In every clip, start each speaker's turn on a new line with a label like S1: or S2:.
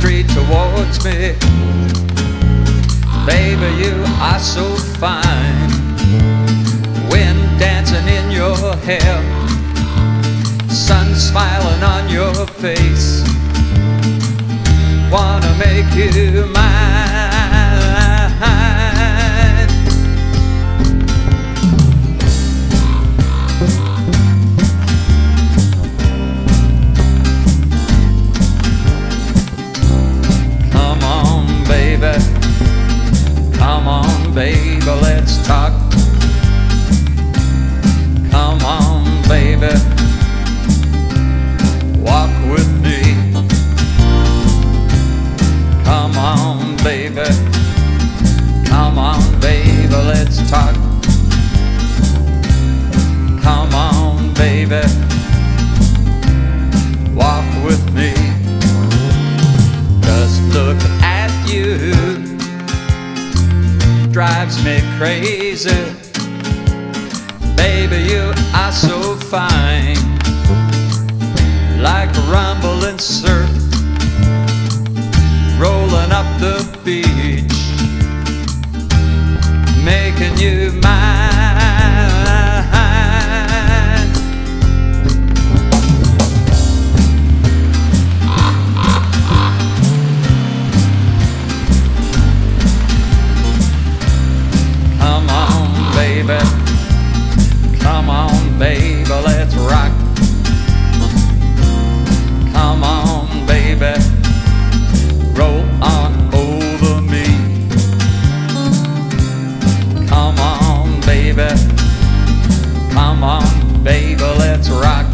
S1: street towards me. Baby, you are so fine. Wind dancing in your hair, sun smiling on your face. Wanna make you mine. Come on, baby. Come on, baby, let's talk. Come on, baby, walk with me. Come on, baby. Come on, baby, let's talk. Come on, baby, walk with me. Just look at you, drives me crazy. Baby, you are so fine, like a rumbling surf rolling up the beach, making you mine. Come on, baby. Come on, baby, let's rock. Come on, baby, roll on over me. Come on, baby. Come on, baby, let's rock.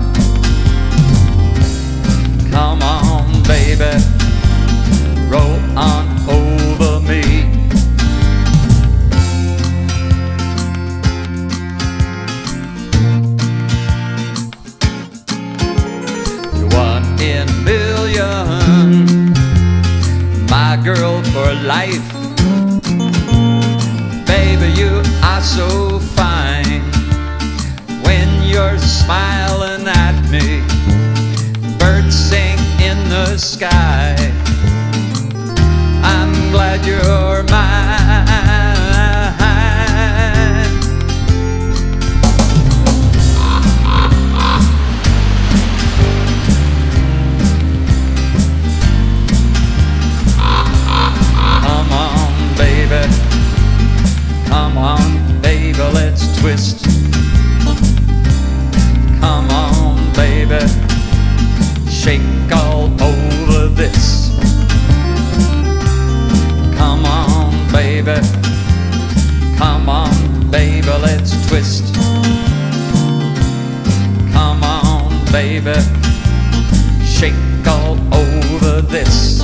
S1: Come on, baby, roll on over me. In a million, my girl for life. Baby, you are so fine when you're smiling at me. Birds sing in the sky. I'm glad you're mine. Come on, baby, let's twist. Come on, baby, shake all over this. Come on, baby. Come on, baby, let's twist. Come on, baby, shake all over this.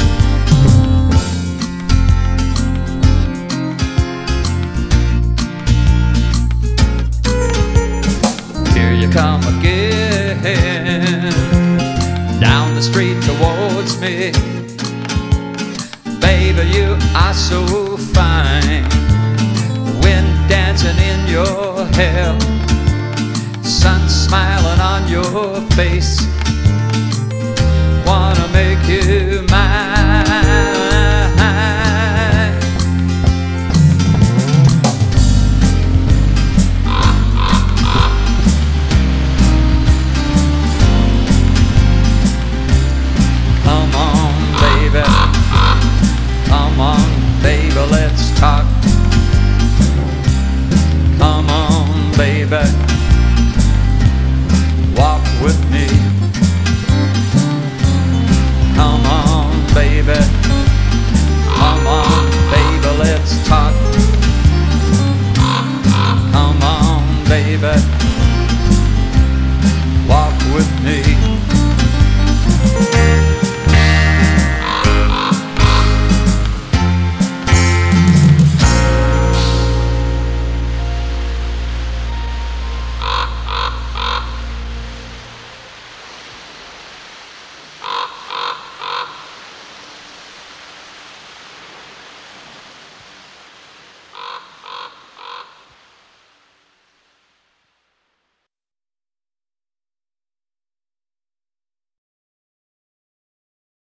S1: Come again, down the street towards me. Baby, you are so fine. Wind dancing in your hair, sun smiling on your face.